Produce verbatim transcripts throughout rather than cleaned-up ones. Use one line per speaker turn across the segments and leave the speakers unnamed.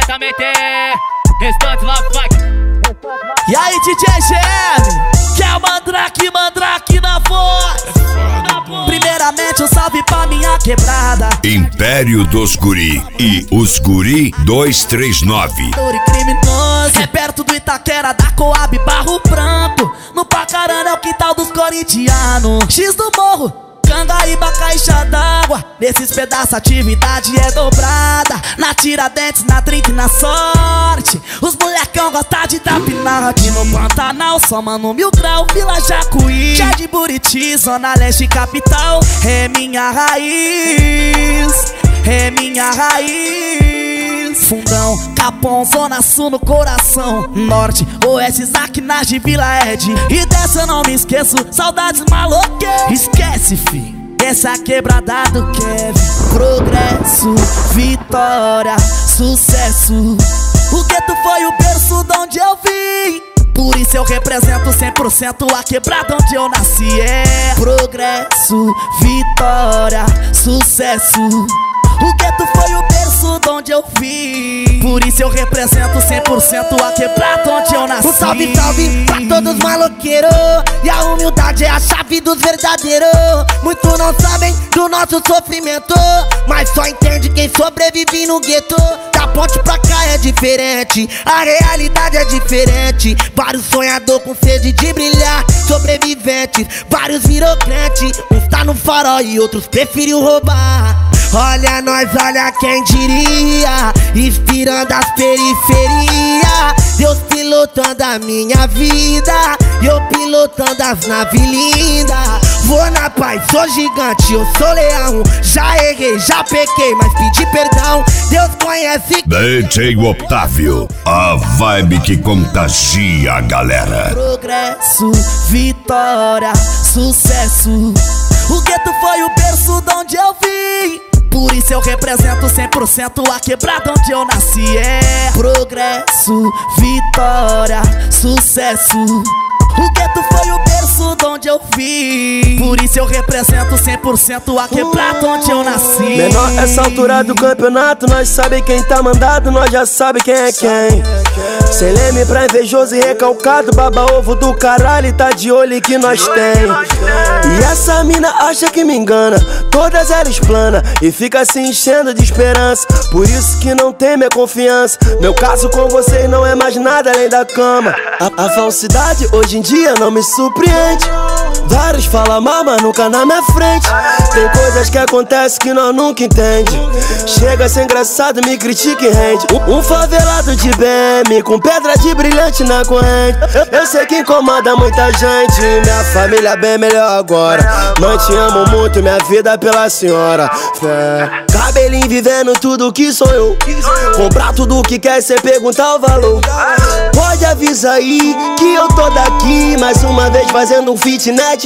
também tem Restante Love Funk.
E aí, D J G M, que é o Mandrake, Mandrake na voz. Primeiramente um salve pra minha quebrada
Império dos Guri e os Guri duzentos e trinta e nove.
Criminoso, é perto do Itaquera, da Coab, Barro Branco. No Pacarana é o quintal dos corintianos. X do morro, Cangaíba, caixa d'água. Nesses pedaços a atividade é dobrada. Na Tiradentes, na trinta e na Sorte. Os molecão gostam de trapinar. Aqui no Pantanal, só mano mil grau. Vila Jacuí, Chá de Buriti, Zona Leste capital. É minha raiz, é minha raiz. Fundão, Capão, Zona Sul no coração. Norte, Oeste, Zaquinagem, Vila Ed. E dessa eu não me esqueço, saudades maloqueiras. Esquece, fi, essa quebrada do Kevin. Progresso, vitória, sucesso. O gueto foi o berço de onde eu vim. Por isso eu represento cem por cento a quebrada onde eu nasci. É progresso, vitória, sucesso. O gueto foi o berço de onde eu vim. Por isso eu represento cem por cento a quebrada onde eu nasci.
Um salve, salve pra todos os maloqueiros. E a humildade é a chave dos verdadeiros. Muitos não sabem do nosso sofrimento, mas só entende quem sobrevive no gueto. Da ponte pra cá é diferente, a realidade é diferente. Vários sonhadores com sede de brilhar, sobreviventes, vários virou crente. Uns tá no farol e outros preferiu roubar. Olha nós, olha quem diria, inspirando as periferias. Deus pilotando a minha vida, e eu pilotando as naves lindas. Vou na paz, sou gigante, eu sou leão. Já errei, já pequei, mas pedi perdão. Deus conhece
D J Otávio, a vibe que contagia a galera.
Progresso, vitória, sucesso. O gueto foi o berço de onde eu vim. Por isso eu represento cem por cento a quebrada onde eu nasci. É progresso, vitória, sucesso. O gueto foi o berço de onde eu vim. Por isso eu represento cem por cento a quebrada onde eu nasci.
Menor, essa altura do campeonato, nós sabe quem tá mandado, nós já sabe quem é quem. Sem leme pra invejoso e recalcado, baba ovo do caralho, tá de olho que nós tem. E essa mina acha que me engana, todas elas plana e fica se enchendo de esperança. Por isso que não tem minha confiança. Meu caso com vocês não é mais nada além da cama. A, a falsidade hoje em dia não me surpreende. Vários falam mal, mas nunca na minha frente. Tem coisas que acontecem que nós nunca entende. Chega a ser engraçado, me critica e rende. Um, um favelado de B M com pedra de brilhante na corrente. Eu, eu sei que incomoda muita gente. Minha família é bem melhor agora. Mãe, te amo muito, minha vida pela senhora. Fé. Cabelinho vivendo tudo que sonhou. Comprar tudo que quer, cê perguntar o valor. Pode avisar aí que eu tô daqui mais uma vez fazendo um feat inédito.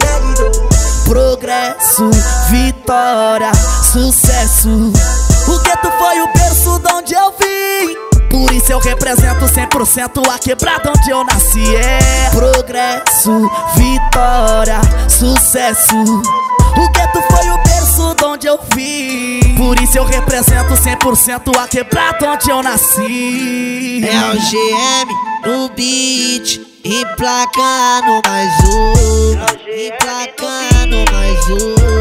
Progresso, vitória, sucesso. O gueto foi o berço de onde eu vim. Por isso eu represento cem por cento a quebrada onde eu nasci. É progresso, vitória, sucesso. O gueto foi o berço de onde eu vim. Por isso eu represento cem por cento a quebrada onde eu nasci.
É o G M no beat, emplacando mais um, emplacando mais um.